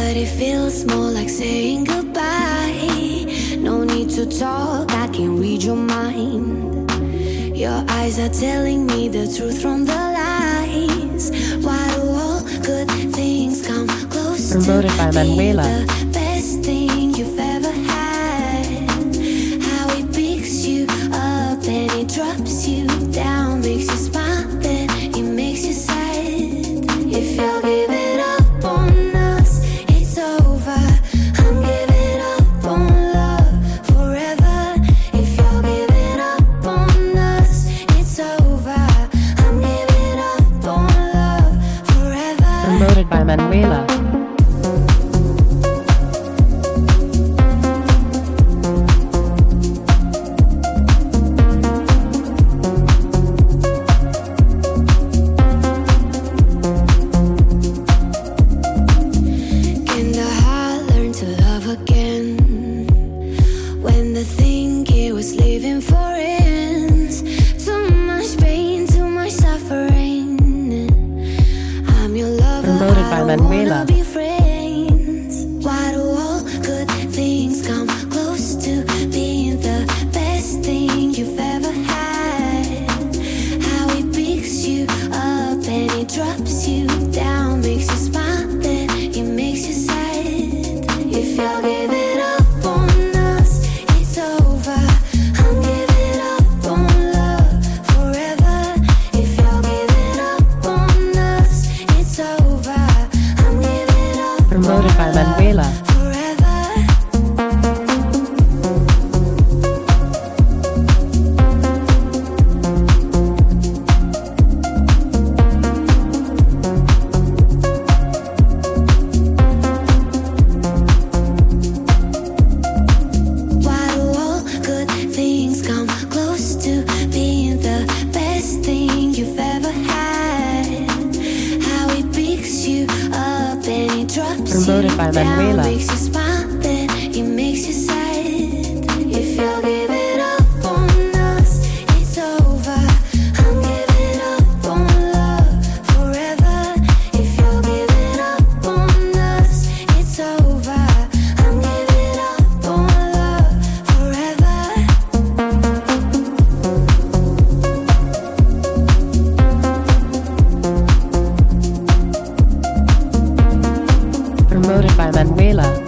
but it feels more like saying goodbye. No need to talk, I can read your mind. Your eyes are telling me the truth from the lies. Why do all good things come close to being the best thing you've ever had? How it picks you up and it drops you down, makes you smile then it makes you sad. If you're giving up on us, it's over. I'm giving up on love forever. If you're giving up on us, it's over. I'm giving up on love forever. Promoted by Manuela. Can the heart learn to love again? When the thing it was living for ends. Too much pain, too much suffering. I'm your lover, Promoted by I don't wanna Manuela. be friends. Why do all good things come close to being the best thing you've ever had? How it picks you up and it drops you down, makes you smile then it makes you sad. If you're giving up on us, it's over. I'm giving up on love forever. If you're giving up on us, it's over. I'm giving up Promoted by Manuela. forever. Why do all good things come close to being the best thing you've ever had? How it picks you up and it drops Promoted you by down, Manuela. makes you smile then it makes you sad. If you're giving up on us, it's over. I'm giving up on love forever. If you're giving up on us, it's over. I'm giving up on love forever. Promoted by Manuela.